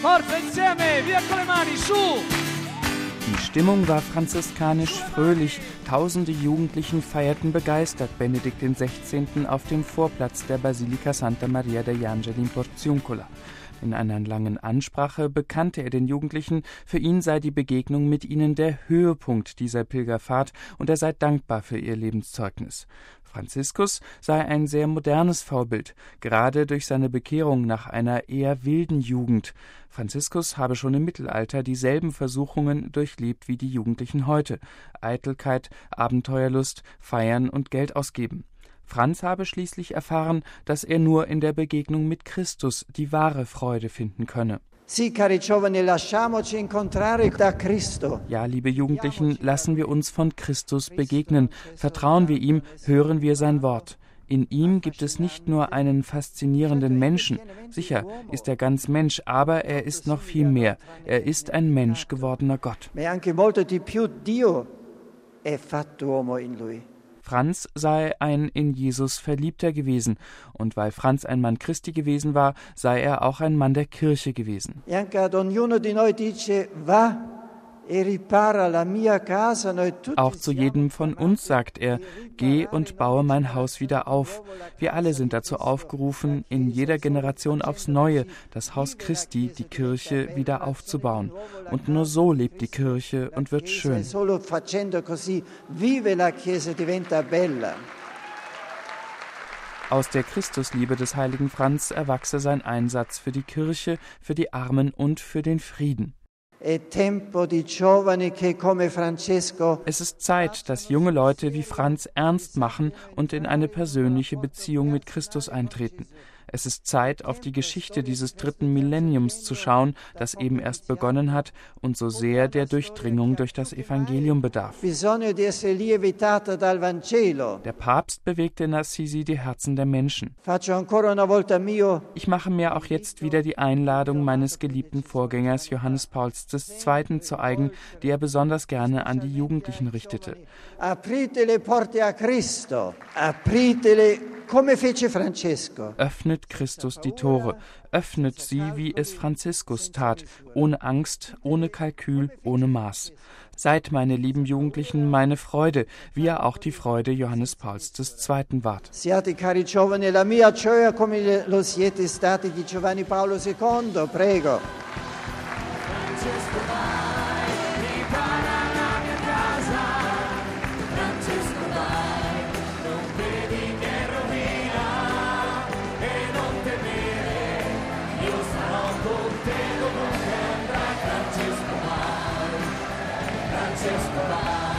Forza insieme, via con le mani, su! Die Stimmung war franziskanisch fröhlich. Tausende Jugendlichen feierten begeistert Benedikt XVI. Auf dem Vorplatz der Basilika Santa Maria degli Angeli in Porziuncola. In einer langen Ansprache bekannte er den Jugendlichen, für ihn sei die Begegnung mit ihnen der Höhepunkt dieser Pilgerfahrt und er sei dankbar für ihr Lebenszeugnis. Franziskus sei ein sehr modernes Vorbild, gerade durch seine Bekehrung nach einer eher wilden Jugend. Franziskus habe schon im Mittelalter dieselben Versuchungen durchlebt wie die Jugendlichen heute: Eitelkeit, Abenteuerlust, Feiern und Geld ausgeben. Franz habe schließlich erfahren, dass er nur in der Begegnung mit Christus die wahre Freude finden könne. Ja, liebe Jugendlichen, lassen wir uns von Christus begegnen, vertrauen wir ihm, hören wir sein Wort. In ihm gibt es nicht nur einen faszinierenden Menschen, sicher ist er ganz Mensch, aber er ist noch viel mehr. Er ist ein Mensch gewordener Gott. Franz sei ein in Jesus Verliebter gewesen, und weil Franz ein Mann Christi gewesen war, sei er auch ein Mann der Kirche gewesen. Auch zu jedem von uns sagt er: Geh und baue mein Haus wieder auf. Wir alle sind dazu aufgerufen, in jeder Generation aufs Neue das Haus Christi, die Kirche, wieder aufzubauen. Und nur so lebt die Kirche und wird schön. Aus der Christusliebe des heiligen Franz erwachse sein Einsatz für die Kirche, für die Armen und für den Frieden. Es ist Zeit, dass junge Leute wie Franz ernst machen und in eine persönliche Beziehung mit Christus eintreten. Es ist Zeit, auf die Geschichte dieses dritten Millenniums zu schauen, das eben erst begonnen hat und so sehr der Durchdringung durch das Evangelium bedarf. Der Papst bewegte in Assisi die Herzen der Menschen. Ich mache mir auch jetzt wieder die Einladung meines geliebten Vorgängers Johannes Pauls II. Zu eigen, die er besonders gerne an die Jugendlichen richtete. Aprite le porte a Cristo, apritele come fece Francesco. Öffnet Christus die Tore, öffnet sie, wie es Franziskus tat, ohne Angst, ohne Kalkül, ohne Maß. Seid, meine lieben Jugendlichen, meine Freude, wie ihr auch die Freude Johannes Pauls II. Wart. Siate cari giovani la mia gioia come lo siete stati di Giovanni Paolo II, prego. Francesco vai.